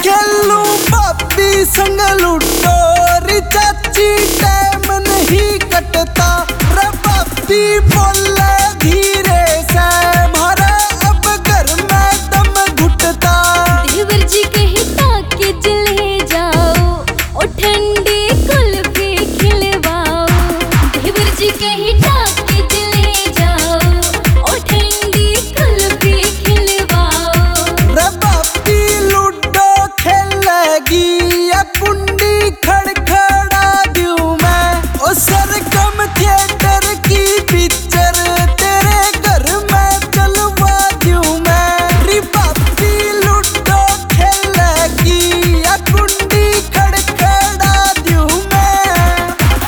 खेलू भाभी संग लूडो री चाची टाइम नहीं कटता रे भाभी बोले धीरे से मारा अब घर में दम घुटता। देवर जी कहता कि जले जाओ ओ ठंडी कुल्फी खिलवाओ। देवर जी कहता कि जले जाओ ओ ठंडी कुल्फी खिलवाओ। रे भाभी लूडो खेलेगी या कुंडी खड़खड़ा दूं मैं ओ सरगम थिएटर की पिक्चर तेरे घर में चलवा दूं मैं। रे भाभी लूडो खेलेगी या कुंडी खड़खड़ा दूं मैं।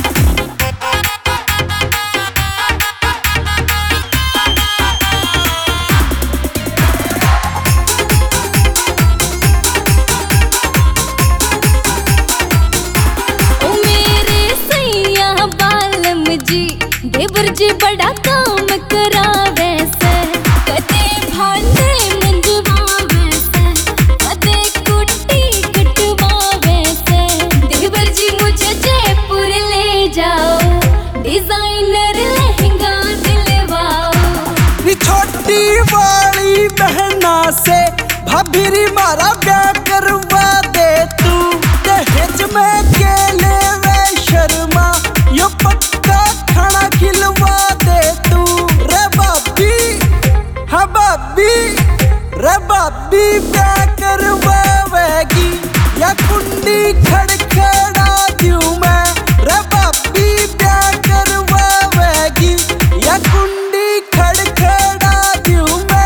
ओ मेरे सैया बालम जी देवर जी बड़ा काम करावे से। कदे भांडे मंजवावे से कदे कुट्टी कटवावे से। देवर जी मुझे जयपुर ले जाओ डिजाइनर लहंगा दिलवाओ। नी छोटी वाली बहना से भाभी री मारा ब्याह करवा दे तू। दहेज में केले वे शर्मा यो पक्का खाना खिलवा दे तू। रे भाभी हाँ भाभी रे भाभी ब्याह करवावेगी या कुंडी खड़खड़ा दूं मैं। रे भाभी ब्याह करवावेगी या कुंडी खड़खड़ा दूं मैं।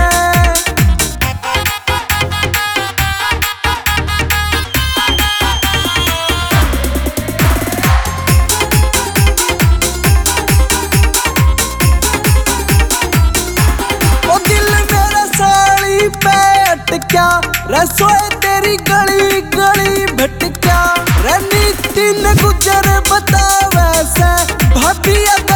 ओ दिल मेरा साड़ी पे अटक्या रसोई तेरी गली गली भटक्या। रे नीति न गुजर बतावे से भाभी